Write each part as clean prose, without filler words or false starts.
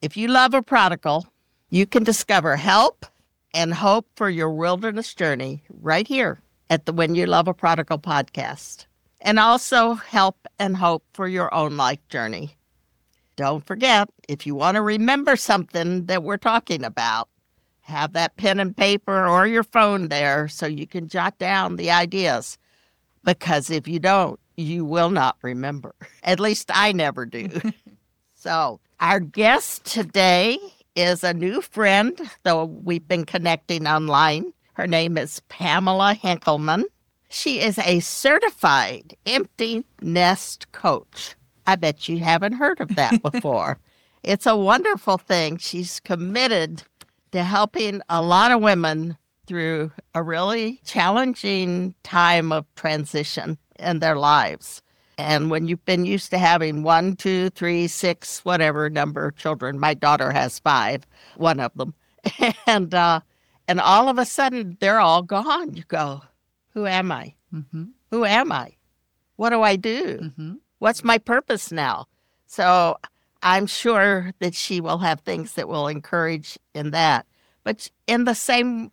If you love a prodigal, you can discover help and hope for your wilderness journey right here at the When You Love a Prodigal podcast. And also help and hope for your own life journey. Don't forget, if you want to remember something that we're talking about, have that pen and paper or your phone there so you can jot down the ideas. Because if you don't, you will not remember. At least I never do. So our guest today is a new friend, though we've been connecting online. Her name is Pamela Henkelman. She is a certified empty nest coach. I bet you haven't heard of that before. It's a wonderful thing. She's committed to helping a lot of women through a really challenging time of transition in their lives. And when you've been used to having 1, 2, 3, 6, whatever number of children, my daughter has 5, one of them, and all of a sudden they're all gone. You go, who am I? Mm-hmm. Who am I? What do I do? Mm-hmm. What's my purpose now? So I'm sure that she will have things that will encourage in that. But in that same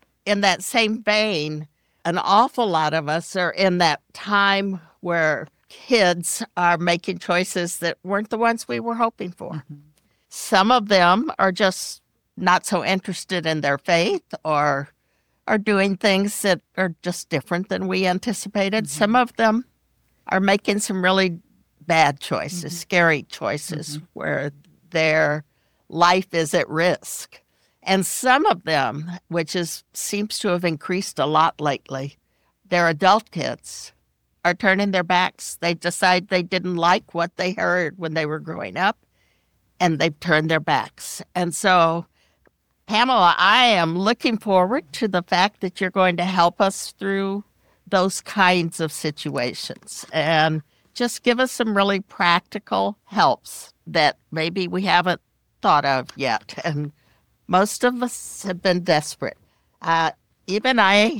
vein, an awful lot of us are in that time where kids are making choices that weren't the ones we were hoping for. Mm-hmm. Some of them are just not so interested in their faith or are doing things that are just different than we anticipated. Mm-hmm. Some of them are making some really bad choices, Mm-hmm. scary choices, Mm-hmm. where their life is at risk. And some of them, which seems to have increased a lot lately, they're adult kids, are turning their backs. They decide they didn't like what they heard when they were growing up, and they've turned their backs. And so, Pamela, I am looking forward to the fact that you're going to help us through those kinds of situations and just give us some really practical helps that maybe we haven't thought of yet. And most of us have been desperate. Even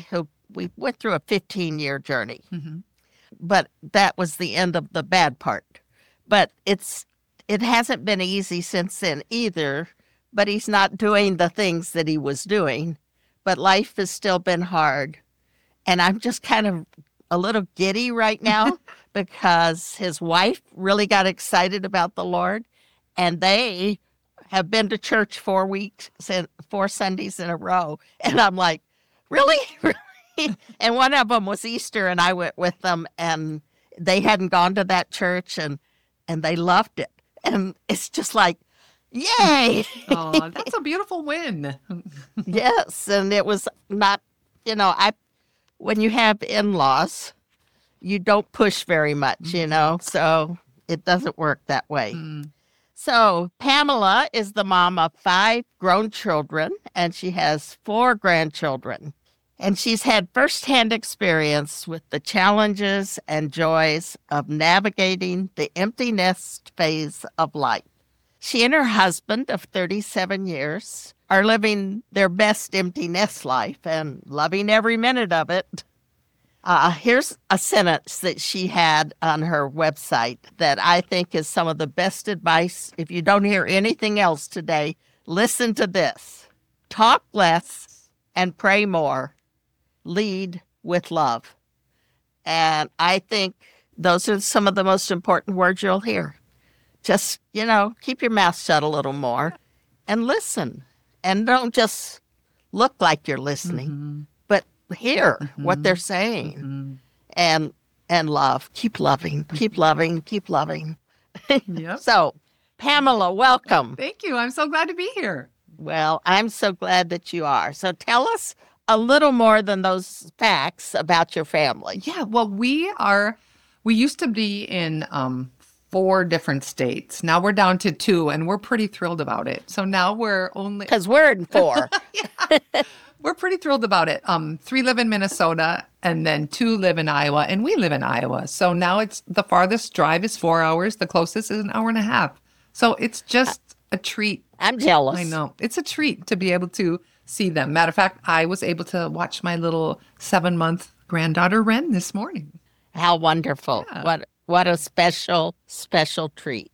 we went through a 15-year journey. Mm-hmm. But that was the end of the bad part. But it hasn't been easy since then either, but he's not doing the things that he was doing. But life has still been hard. And I'm just kind of a little giddy right now because his wife really got excited about the Lord, and they have been to church 4 Sundays in a row. And I'm like, really? And one of them was Easter, and I went with them, and they hadn't gone to that church, and they loved it. And it's just like, yay! Oh, that's a beautiful win. Yes, and it was not, when you have in-laws, you don't push very much, so it doesn't work that way. Mm. So Pamela is the mom of 5 grown children, and she has 4 grandchildren. And she's had firsthand experience with the challenges and joys of navigating the empty nest phase of life. She and her husband of 37 years are living their best empty nest life and loving every minute of it. Here's a sentence that she had on her website that I think is some of the best advice. If you don't hear anything else today, listen to this. Talk less and pray more. Lead with love. And I think those are some of the most important words you'll hear. Just, keep your mouth shut a little more and listen. And don't just look like you're listening, Mm-hmm. but hear Mm-hmm. what they're saying. Mm-hmm. And love. Keep loving, keep loving, keep loving. Yep. So, Pamela, welcome. Thank you. I'm so glad to be here. Well, I'm so glad that you are. So tell us a little more than those facts about your family. Yeah, well, we used to be in 4 different states. Now we're down to 2, and we're pretty thrilled about it. So now we're only... Because we're in 4. We're pretty thrilled about it. 3 live in Minnesota, and then 2 live in Iowa, and we live in Iowa. So now it's the farthest drive is 4 hours. The closest is an hour and a half. So it's just a treat. I'm jealous. I know. It's a treat to be able to see them. Matter of fact, I was able to watch my little 7-month granddaughter Ren this morning. How wonderful. Yeah. What a special, special treat.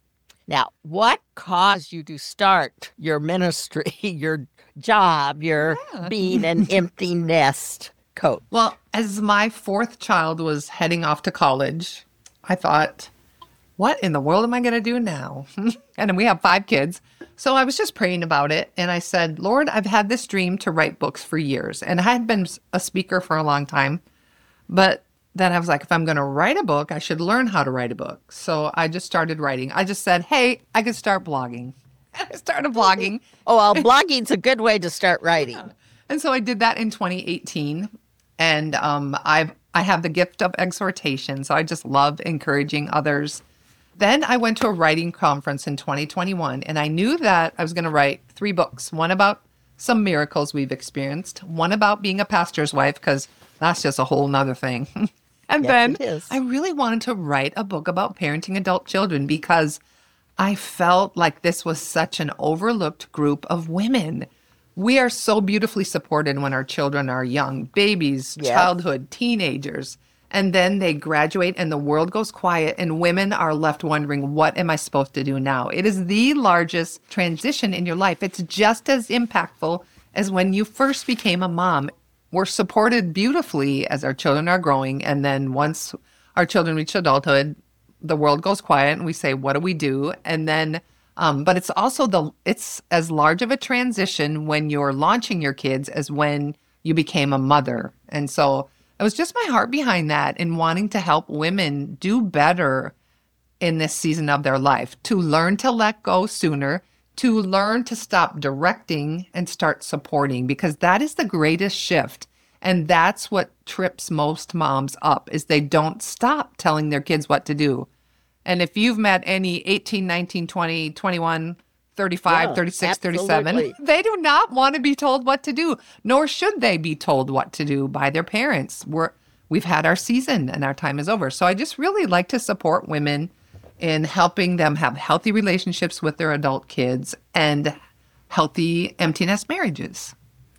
Now, what caused you to start your ministry, your job, your being an empty nest coach? Well, as my fourth child was heading off to college, I thought, what in the world am I going to do now? And we have 5 kids. So I was just praying about it. And I said, Lord, I've had this dream to write books for years. And I had been a speaker for a long time. But then I was like, if I'm going to write a book, I should learn how to write a book. So I just started writing. I just said, hey, I could start blogging. And I started blogging. Oh, well, blogging's a good way to start writing. And so I did that in 2018. And I have the gift of exhortation. So I just love encouraging others. Then I went to a writing conference in 2021, and I knew that I was going to write 3 books, one about some miracles we've experienced, one about being a pastor's wife, because that's just a whole nother thing. And Yes, then it is. I really wanted to write a book about parenting adult children because I felt like this was such an overlooked group of women. We are so beautifully supported when our children are young, babies, Yes. childhood, teenagers. And then they graduate and the world goes quiet and women are left wondering, what am I supposed to do now? It is the largest transition in your life. It's just as impactful as when you first became a mom. We're supported beautifully as our children are growing. And then once our children reach adulthood, the world goes quiet and we say, what do we do? And then, but it's also it's as large of a transition when you're launching your kids as when you became a mother. And so it was just my heart behind that and wanting to help women do better in this season of their life, to learn to let go sooner, to learn to stop directing and start supporting, because that is the greatest shift. And that's what trips most moms up, is they don't stop telling their kids what to do. And if you've met any 18, 19, 20, 21, 35, Yeah, 36, absolutely. 37, they do not want to be told what to do, nor should they be told what to do by their parents. We've had our season and our time is over. So I just really like to support women in helping them have healthy relationships with their adult kids and healthy empty nest marriages.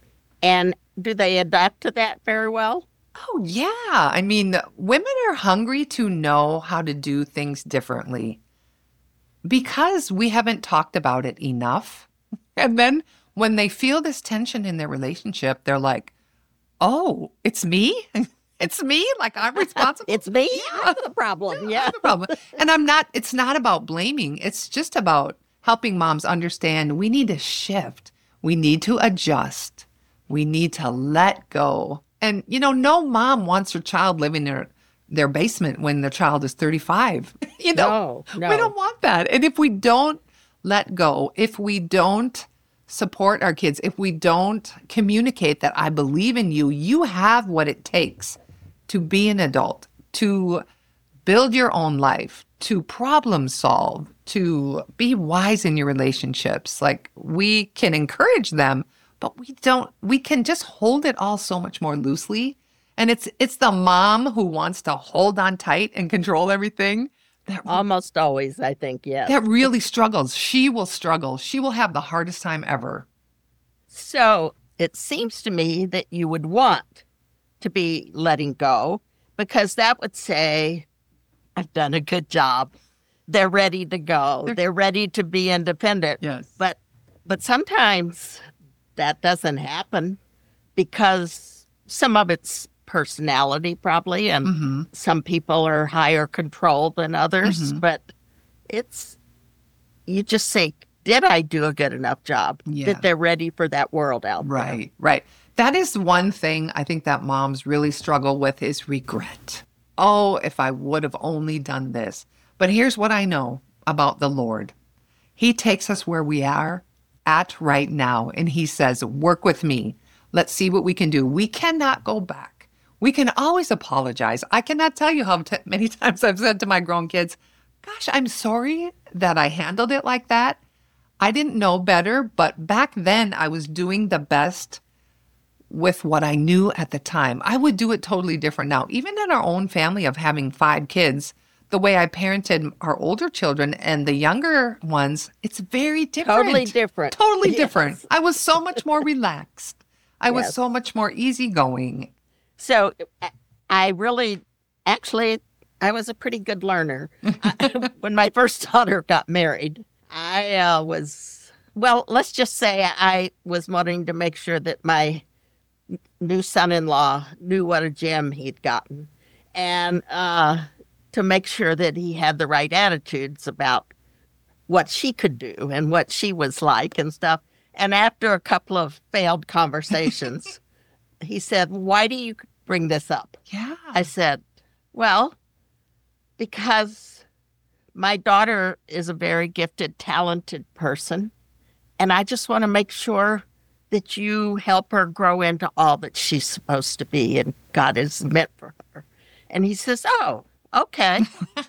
And do they adapt to that very well? Oh, yeah. I mean, women are hungry to know how to do things differently because we haven't talked about it enough. And then when they feel this tension in their relationship, they're like, oh, it's me? It's me? Like I'm responsible? It's me. I'm the problem. Yeah. I'm the problem. And it's not about blaming. It's just about helping moms understand we need to shift. We need to adjust. We need to let go. And, no mom wants her child living in their basement when their child is 35. No. We don't want that. And if we don't let go, if we don't support our kids, if we don't communicate that I believe in you, you have what it takes to be an adult, to build your own life, to problem solve, to be wise in your relationships. Like we can encourage them, but we can just hold it all so much more loosely. And it's the mom who wants to hold on tight and control everything Almost always, I think, yes. that really struggles. She will struggle. She will have the hardest time ever. So it seems to me that you would want to be letting go because that would say, I've done a good job. They're ready to go. They're ready to be independent. Yes. But sometimes that doesn't happen because some of it's personality probably, and some people are higher control than others. But you just say, did I do a good enough job? Yeah. That they're ready for that world out there. Right. That is one thing I think that moms really struggle with is regret. Oh, if I would have only done this. But here's what I know about the Lord. He takes us where we are at right now, and he says, work with me. Let's see what we can do. We cannot go back. We can always apologize. I cannot tell you how many times I've said to my grown kids, gosh, I'm sorry that I handled it like that. I didn't know better, but back then I was doing the best with what I knew at the time. I would do it totally different now. Even in our own family of having 5 kids, the way I parented our older children and the younger ones, it's very different. Totally different. Totally Yes. different. I was so much more relaxed. I was Yes. so much more easygoing. So I really, actually, I was a pretty good learner. When my first daughter got married, I well, let's just say I was wanting to make sure that my new son-in-law knew what a gem he'd gotten, and to make sure that he had the right attitudes about what she could do and what she was like and stuff. And after a couple of failed conversations, he said, "Why do you bring this up?" Yeah. I said, "Well, because my daughter is a very gifted, talented person, and I just want to make sure that you help her grow into all that she's supposed to be and God has meant for her." And he says, "Oh, okay."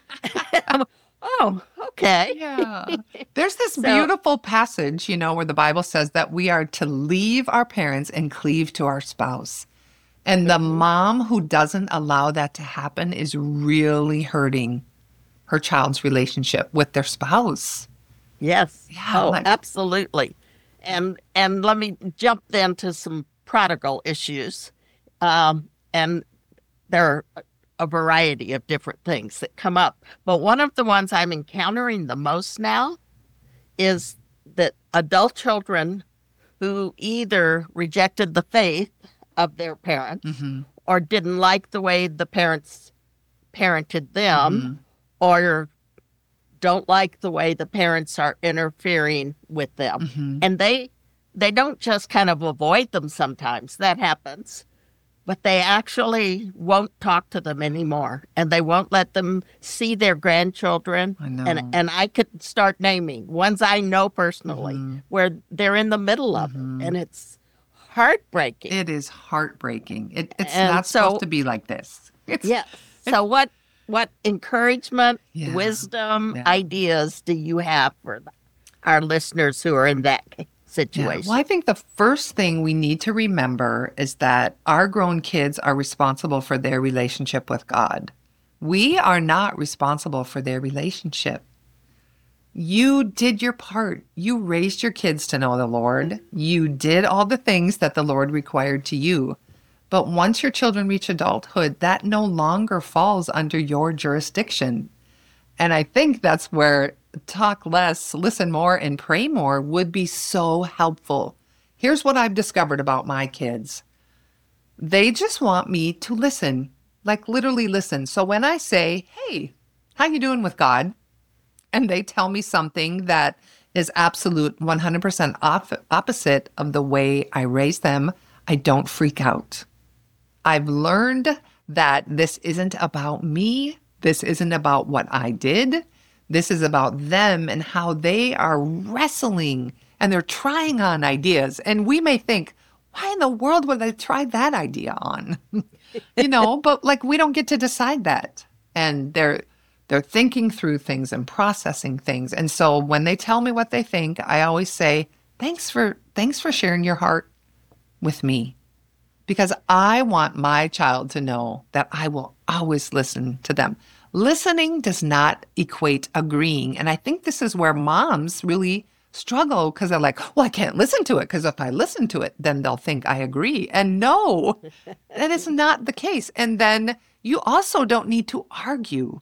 Oh, okay. Yeah. There's this So- beautiful passage, where the Bible says that we are to leave our parents and cleave to our spouse. And the mom who doesn't allow that to happen is really hurting her child's relationship with their spouse. Yes. Yeah, Oh, like- absolutely. And let me jump then to some prodigal issues. And there are a variety of different things that come up. But one of the ones I'm encountering the most now is that adult children who either rejected the faith of their parents or didn't like the way the parents parented them or don't like the way the parents are interfering with them. And they don't just kind of avoid them sometimes. That happens. But they actually won't talk to them anymore, and they won't let them see their grandchildren. I know. And I could start naming ones I know personally where they're in the middle of it, and it's heartbreaking. It is heartbreaking. It's And not so- supposed to be like this. Yes. So what encouragement, Yeah. wisdom, Yeah. ideas do you have for our listeners who are in that situation? Well, I think the first thing we need to remember is that our grown kids are responsible for their relationship with God. We are not responsible for their relationship. You did your part. You raised your kids to know the Lord. You did all the things that the Lord required to you. But once your children reach adulthood, that no longer falls under your jurisdiction. And I think that's where talk less, listen more, and pray more would be so helpful. Here's what I've discovered about my kids. They just want me to listen, like literally listen. So when I say, "Hey, how you doing with God?" and they tell me something that is absolute 100% opposite of the way I raised them, I don't freak out. I've learned that this isn't about me. This isn't about what I did. This is about them and how they are wrestling and they're trying on ideas. And we may think, why in the world would I try that idea on? But like we don't get to decide that. And they're thinking through things and processing things. And so when they tell me what they think, I always say, thanks for sharing your heart with me. Because I want my child to know that I will always listen to them. Listening does not equate agreeing. And I think this is where moms really struggle because they're like, well, I can't listen to it because if I listen to it, then they'll think I agree. And no, that is not the case. And then you also don't need to argue.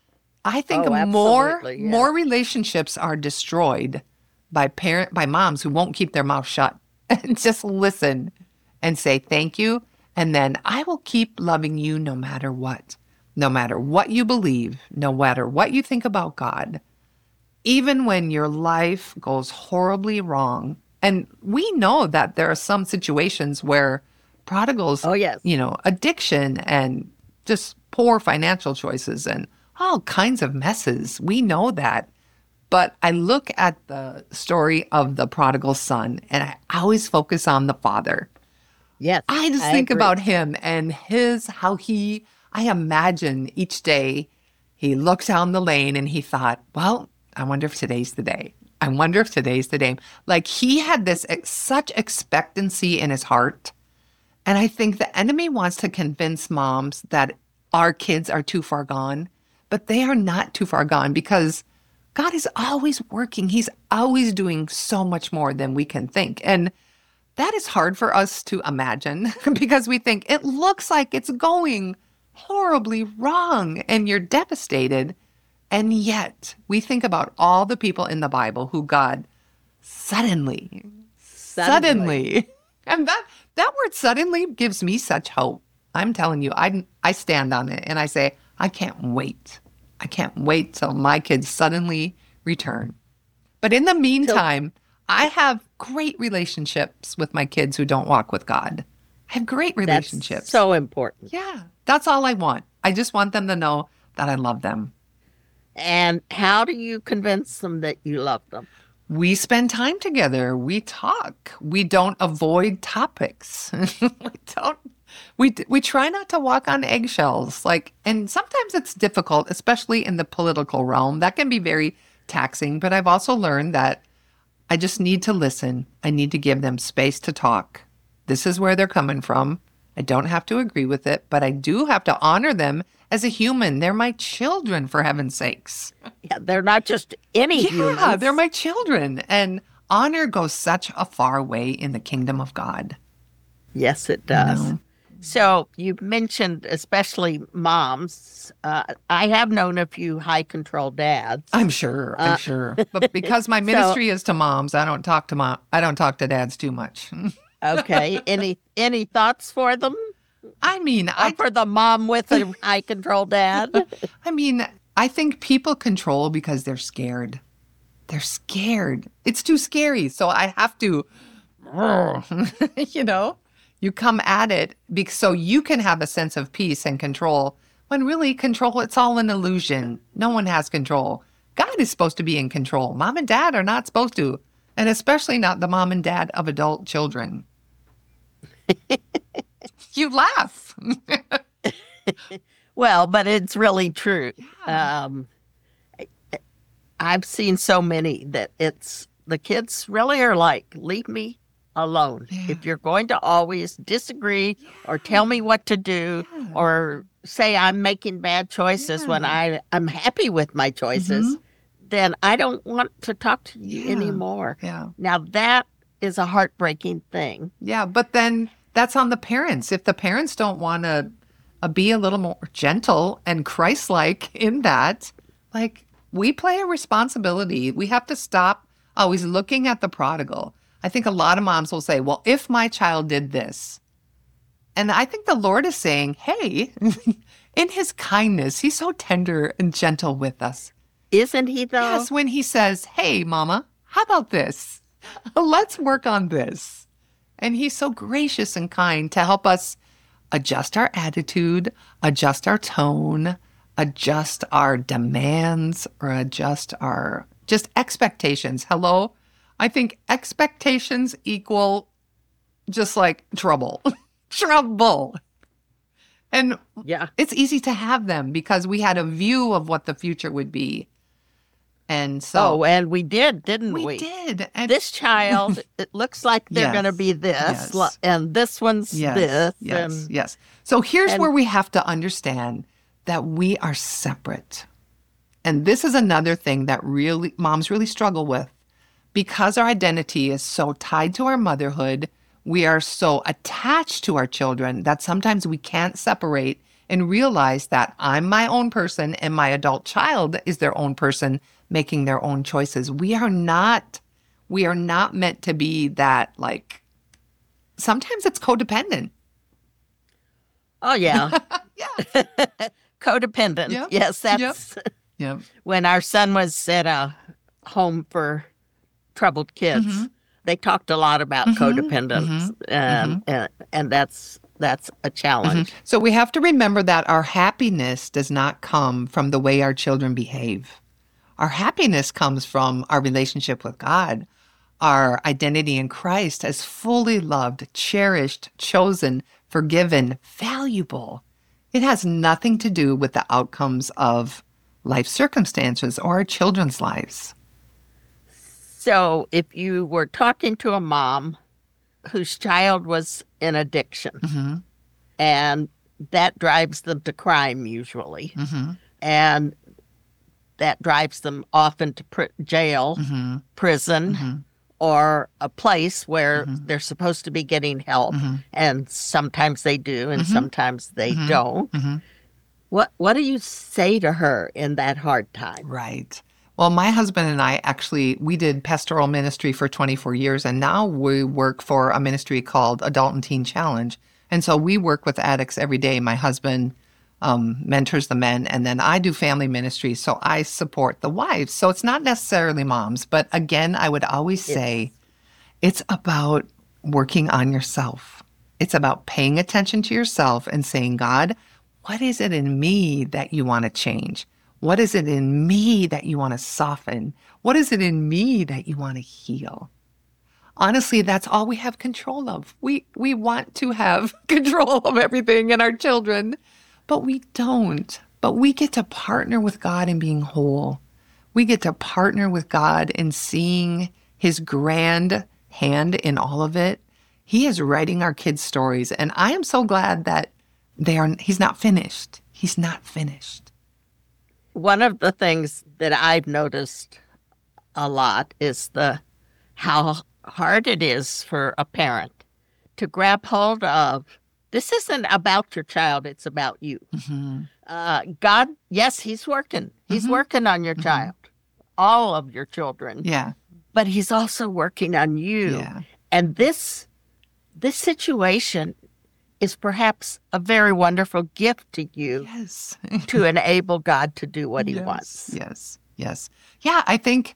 I think Oh, more absolutely, yeah. relationships are destroyed by moms who won't keep their mouth shut and just listen and say thank you. And then I will keep loving you no matter what you believe, no matter what you think about God, even when your life goes horribly wrong. And we know that there are some situations where prodigals, Oh, yes. addiction and just poor financial choices and all kinds of messes. We know that. But I look at the story of the prodigal son and I always focus on the father. Yes. I just think agree. about him and I imagine each day he looked down the lane and he thought, well, I wonder if today's the day. I wonder if today's the day. Like he had this such expectancy in his heart. And I think the enemy wants to convince moms that our kids are too far gone, but they are not too far gone because God is always working. He's always doing so much more than we can think. And that is hard for us to imagine because we think it looks like it's going horribly wrong and you're devastated. And yet we think about all the people in the Bible who God suddenly. And that word suddenly gives me such hope. I'm telling you, I stand on it and I say, I can't wait. I can't wait till my kids suddenly return. But in the meantime, I have great relationships with my kids who don't walk with God. I have great relationships. That's so important. Yeah, that's all I want. I just want them to know that I love them. And how do you convince them that you love them? We spend time together. We talk. We don't avoid topics. We try not to walk on eggshells. And sometimes it's difficult, especially in the political realm. That can be very taxing. But I've also learned that I just need to listen. I need to give them space to talk. This is where they're coming from. I don't have to agree with it, but I do have to honor them as a human. They're my children, for heaven's sakes. Yeah, they're not just any humans. Yeah, they're my children. And honor goes such a far way in the kingdom of God. Yes, it does. So you mentioned especially moms. I have known a few high control dads. I'm sure. But because my ministry is to moms, I don't talk to dads too much. Okay. Any thoughts for them? I mean, for the mom with a high control dad? I mean, I think people control because they're scared. They're scared. It's too scary. So I have to, you come at it so you can have a sense of peace and control when really control, it's all an illusion. No one has control. God is supposed to be in control. Mom and dad are not supposed to, and especially not the mom and dad of adult children. You laugh. Well, but it's really true. I've seen so many that the kids really are like, leave me alone. Yeah. If you're going to always disagree or tell me what to do or say I'm making bad choices when I'm happy with my choices, then I don't want to talk to you anymore. Yeah. Now that is a heartbreaking thing. Yeah, but then that's on the parents. If the parents don't want to be a little more gentle and Christ-like in that, we play a responsibility. We have to stop always looking at the prodigal. I think a lot of moms will say, well, if my child did this. And I think the Lord is saying, hey, in his kindness, he's so tender and gentle with us. Isn't he, though? Yes, when he says, hey, mama, how about this? Let's work on this. And he's so gracious and kind to help us adjust our attitude, adjust our tone, adjust our demands, or adjust our just expectations. Hello? I think expectations equal just like trouble. Trouble. And it's easy to have them because we had a view of what the future would be. And so. Oh, and we did, didn't we? We did. And this child, it looks like they're going to be this, and this one's this. Yes. So here's where we have to understand that we are separate. And this is another thing that moms really struggle with. Because our identity is so tied to our motherhood, we are so attached to our children that sometimes we can't separate and realize that I'm my own person and my adult child is their own person making their own choices. We are not meant to be that, sometimes it's codependent. Oh, yeah. Yeah. Codependent. Yep. Yes, that's when our son was at a home for troubled kids. They talked a lot about codependence, and that's a challenge. So we have to remember that our happiness does not come from the way our children behave. Our happiness comes from our relationship with God, our identity in Christ as fully loved, cherished, chosen, forgiven, valuable. It has nothing to do with the outcomes of life circumstances or our children's lives. So if you were talking to a mom whose child was in addiction, and that drives them to crime usually, and that drives them often to jail, prison, or a place where they're supposed to be getting help, and sometimes they do and sometimes they don't, What do you say to her in that hard time? Right. Well, my husband and I actually, we did pastoral ministry for 24 years, and now we work for a ministry called Adult and Teen Challenge. And so we work with addicts every day. My husband mentors the men, and then I do family ministry, so I support the wives. So it's not necessarily moms, but again, I would always say it's about working on yourself. It's about paying attention to yourself and saying, God, what is it in me that you want to change? What is it in me that you want to soften? What is it in me that you want to heal? Honestly, that's all we have control of. We want to have control of everything in our children, but we don't. But we get to partner with God in being whole. We get to partner with God in seeing his grand hand in all of it. He is writing our kids' stories, and I am so glad that he's not finished. He's not finished. One of the things that I've noticed a lot is how hard it is for a parent to grab hold of, this isn't about your child, it's about you. God, yes, he's working. He's working on your child, all of your children. Yeah. But he's also working on you. Yeah. And this situation is perhaps a very wonderful gift to you. Yes. To enable God to do what he wants. Yes. Yeah, I think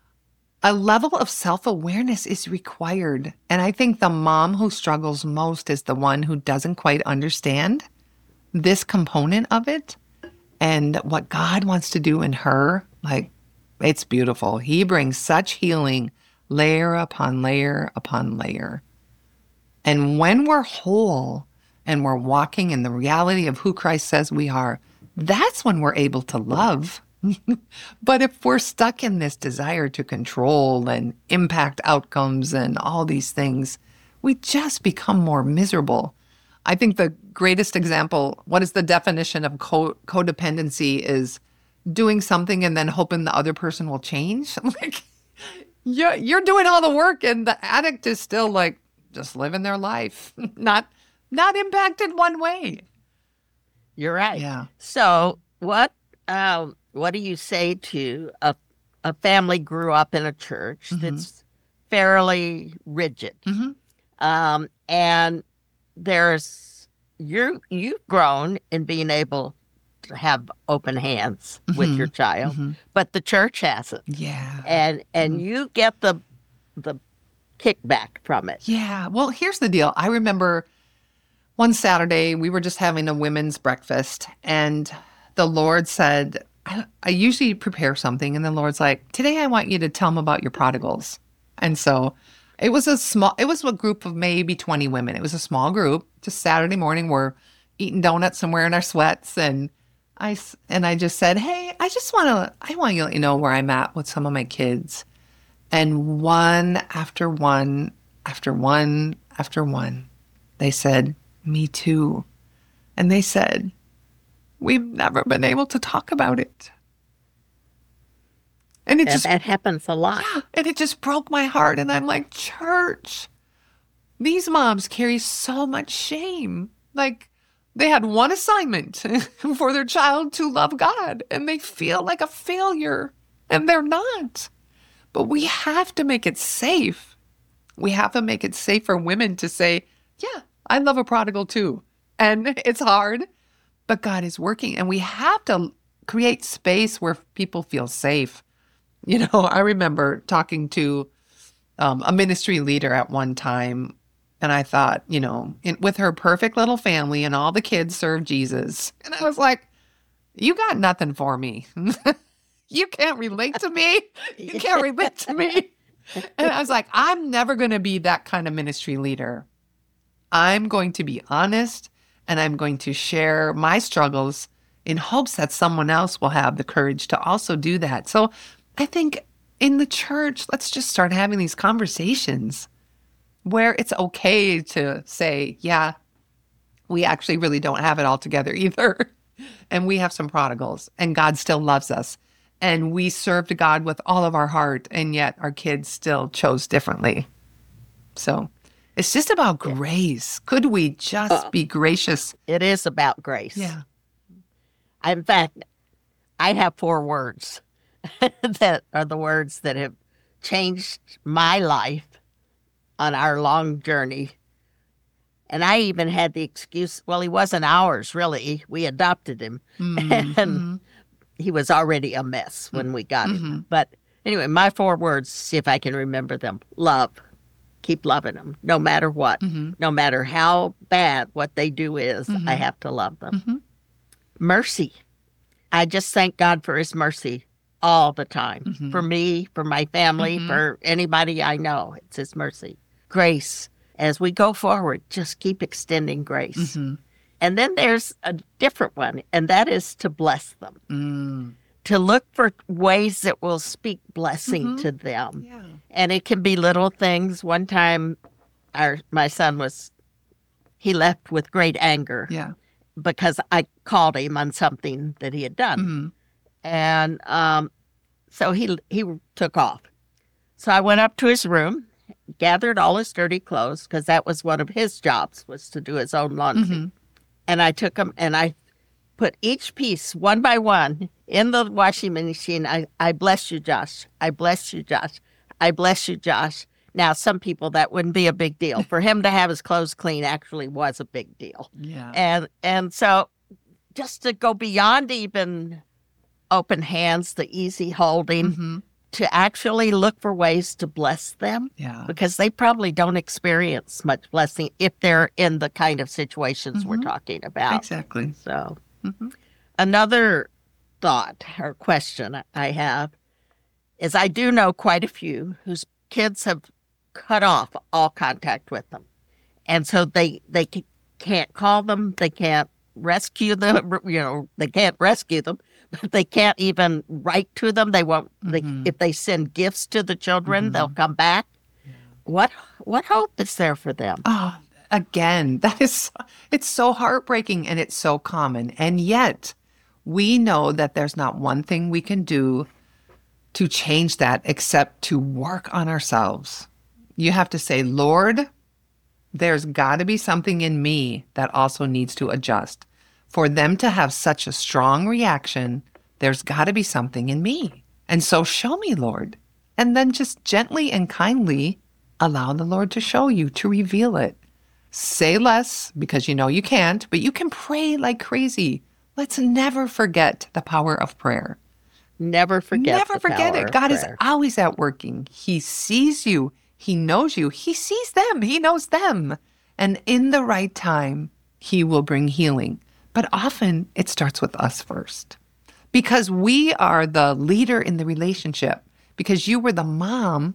a level of self-awareness is required. And I think the mom who struggles most is the one who doesn't quite understand this component of it and what God wants to do in her. Like, it's beautiful. He brings such healing layer upon layer upon layer. And when we're whole and we're walking in the reality of who Christ says we are, that's when we're able to love. But if we're stuck in this desire to control and impact outcomes and all these things, we just become more miserable. I think the greatest example, what is the definition of codependency, is doing something and then hoping the other person will change. Like, you're doing all the work and the addict is still like just living their life, not impacted one way. You're right. Yeah. So what do you say to a family grew up in a church that's fairly rigid, and you've grown in being able to have open hands with your child, but the church hasn't. Yeah. And you get the kickback from it. Yeah. Well, here's the deal. I remember one Saturday we were just having a women's breakfast, and the Lord said, I usually prepare something, and the Lord's like, today I want you to tell them about your prodigals. And so it was a group of maybe 20 women. It was a small group. Just Saturday morning, we're eating donuts and wearing our sweats. And I just said, hey, I want you to let you know where I'm at with some of my kids. And one after one after one after one, they said, me too. And they said, we've never been able to talk about it. And that happens a lot. Yeah, and it just broke my heart. And I'm like, church, these moms carry so much shame. Like, they had one assignment for their child to love God, and they feel like a failure, and they're not. But we have to make it safe. We have to make it safe for women to say, yeah, I love a prodigal too. And it's hard, but God is working. And we have to create space where people feel safe. You know, I remember talking to a ministry leader at one time, and I thought, you know, with her perfect little family and all the kids serve Jesus. And I was like, you got nothing for me. You can't relate to me. You can't relate to me. And I was like, I'm never going to be that kind of ministry leader. I'm going to be honest, and I'm going to share my struggles in hopes that someone else will have the courage to also do that. So I think in the church, let's just start having these conversations where it's okay to say, yeah, we actually really don't have it all together either. And we have some prodigals, and God still loves us. And we served God with all of our heart, and yet our kids still chose differently. So it's just about grace. Could we just be gracious? It is about grace. Yeah. In fact, I have 4 words that are the words that have changed my life on our long journey. And I even had the excuse, well, he wasn't ours, really. We adopted him. And he was already a mess when we got him. But anyway, my 4 words, see if I can remember them. Love. Keep loving them, no matter what. No matter how bad what they do is, I have to love them. Mercy. I just thank God for his mercy all the time. For me, for my family, for anybody I know. It's his mercy. Grace. As we go forward, just keep extending grace. And then there's a different one, and that is to bless them. To look for ways that will speak blessing to them. Yeah. And it can be little things. One time, my son he left with great anger. Yeah. Because I called him on something that he had done. And so he took off. So I went up to his room, gathered all his dirty clothes, because that was one of his jobs, was to do his own laundry. And I took them and I put each piece one by one in the washing machine. I bless you, Josh. I bless you, Josh. I bless you, Josh. Now, some people, that wouldn't be a big deal. For him to have his clothes clean actually was a big deal. Yeah. And so just to go beyond even open hands, the easy holding, to actually look for ways to bless them. Yeah. Because they probably don't experience much blessing if they're in the kind of situations we're talking about. Exactly. So another thought or question I have is I do know quite a few whose kids have cut off all contact with them. And so they can't call them, they can't rescue them, they can't rescue them, but they can't even write to them. They won't, if they send gifts to the children, they'll come back. Yeah. What hope is there for them? Oh, again, it's so heartbreaking and it's so common. And yet we know that there's not one thing we can do to change that except to work on ourselves. You have to say, Lord, there's got to be something in me that also needs to adjust. For them to have such a strong reaction, there's got to be something in me. And so show me, Lord. And then just gently and kindly allow the Lord to show you, to reveal it. Say less because you know you can't, but you can pray like crazy. Let's never forget the power of prayer. Never forget it. God is always at working. He sees you. He knows you. He sees them. He knows them. And in the right time, he will bring healing. But often it starts with us first because we are the leader in the relationship. Because you were the mom,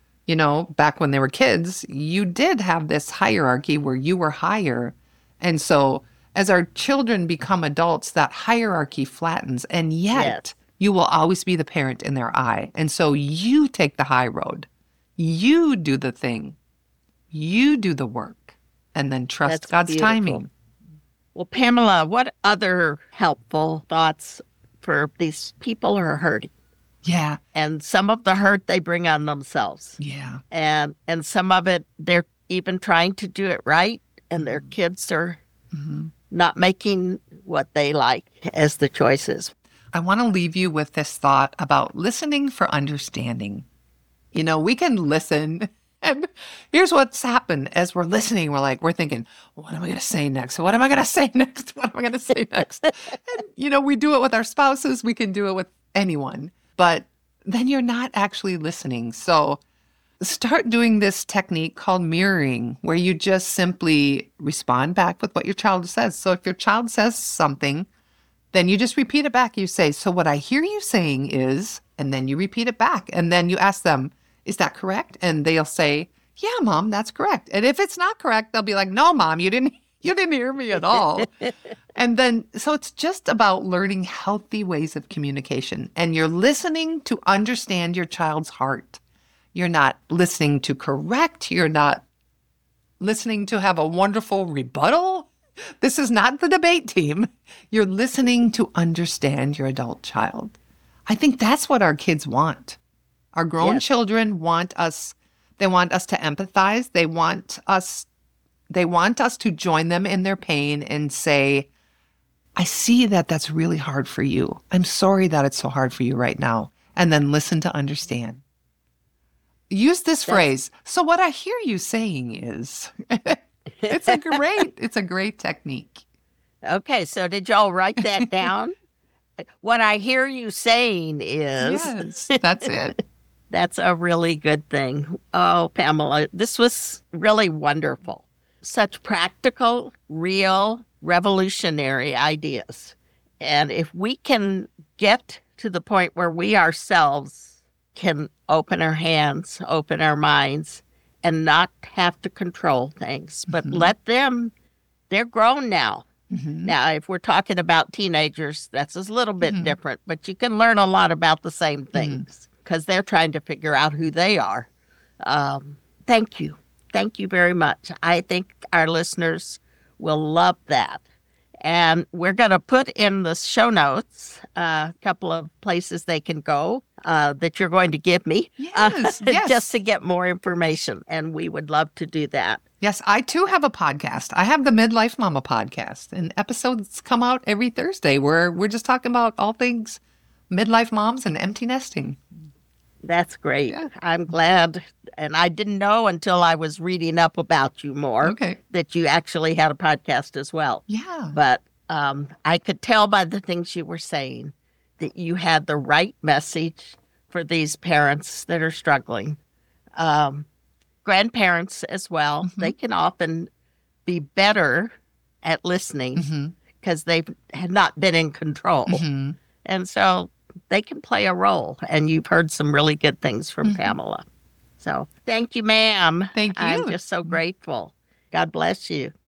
back when they were kids, you did have this hierarchy where you were higher. And so as our children become adults, that hierarchy flattens. And yet you will always be the parent in their eye. And so you take the high road. You do the thing. You do the work. And then trust That's God's beautiful. timing. Well, Pamela, what other helpful thoughts for these people who are hurting? Yeah. And some of the hurt they bring on themselves. Yeah. And some of it, they're even trying to do it right, and their kids are not making what they like as the choices. I want to leave you with this thought about listening for understanding. We can listen. And here's what's happened as we're listening. We're thinking, what am I going to say next? What am I going to say next? What am I going to say next? And, we do it with our spouses. We can do it with anyone. But then you're not actually listening. So start doing this technique called mirroring, where you just simply respond back with what your child says. So if your child says something, then you just repeat it back. You say, so what I hear you saying is, and then you repeat it back. And then you ask them, is that correct? And they'll say, yeah, Mom, that's correct. And if it's not correct, they'll be like, no, Mom, you didn't hear me at all. And then, so it's just about learning healthy ways of communication. And you're listening to understand your child's heart. You're not listening to correct. You're not listening to have a wonderful rebuttal. This is not the debate team. You're listening to understand your adult child. I think that's what our kids want. Our grown children want us, they want us to empathize. They want us to join them in their pain and say, I see that that's really hard for you. I'm sorry that it's so hard for you right now. And then listen to understand. Use this phrase. So what I hear you saying is, it's a great technique. Okay, so did y'all write that down? What I hear you saying is, Yes, that's it. that's a really good thing. Oh, Pamela, this was really wonderful. Such practical, real, revolutionary ideas. And if we can get to the point where we ourselves can open our hands, open our minds, and not have to control things, but let them, they're grown now. Now, if we're talking about teenagers, that's a little bit different, but you can learn a lot about the same things because they're trying to figure out who they are. Thank you. Thank you very much. I think our listeners will love that. And we're going to put in the show notes a couple of places they can go that you're going to give me Yes. just to get more information. And we would love to do that. Yes, I too have a podcast. I have the Midlife Mama podcast, and episodes come out every Thursday where we're just talking about all things midlife moms and empty nesting. That's great. Yeah. I'm glad. And I didn't know until I was reading up about you more Okay. that you actually had a podcast as well. Yeah. But I could tell by the things you were saying that you had the right message for these parents that are struggling. Grandparents as well, they can often be better at listening because they have not been in control. And so they can play a role. And you've heard some really good things from Pamela. So thank you, ma'am. Thank you. I'm just so grateful. God bless you.